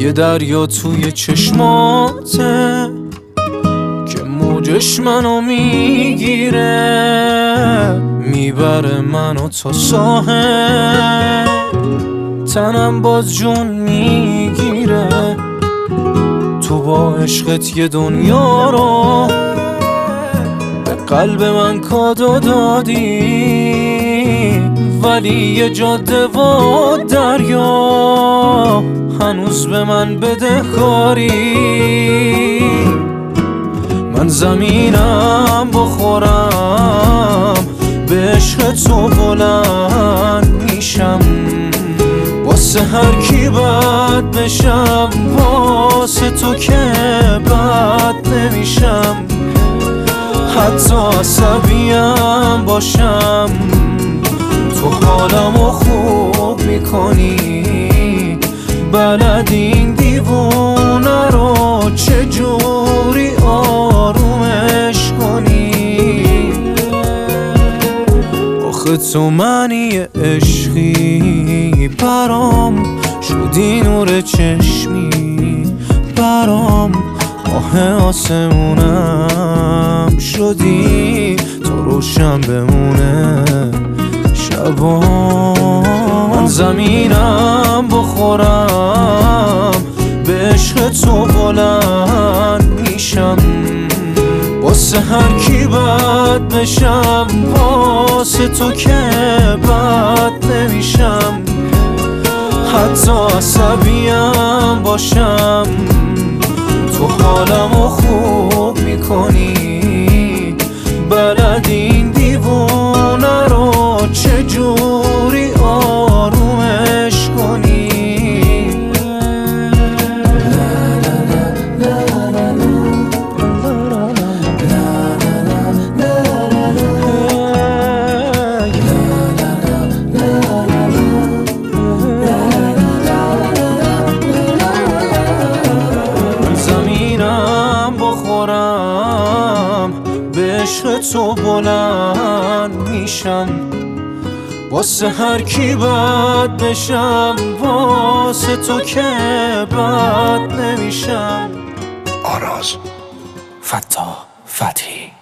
یه دریا توی چشماته که موجش منو میگیره، میبره منو تا ساحل، تنم باز جون میگیره. تو با عشقت یه دنیا رو به قلب من کادو دادی، ولی یه جاده و دریا هنوز به من بدهکاری. من زمینم بخورم، به عشق تو بلند میشم، واسه هر کی بد بشم، واسه تو که بد نمیشم. حتی عصبیم باشم تو حالمو خوب میکنی، بلد این دیوونه رو چجوری آرومش کنی. آخه تو منی عشقی، برام شدی نور چشمی، برام ماه آسمونم شدی، تو روشن بمونه شبا. من زمینم بخورم، به عشق تو بلند میشم، واسه هر کی بد بشم، واسه تو که بد نمیشم. حتی عصبیم باشم تو حالمو خوب میکنی، بلد این دیوونه رو چجوری آرومش کنی. به عشق تو بلند میشم، واسه هر کی بد بشم، واسه تو که بد نمیشم. آراز فتاح فتحی.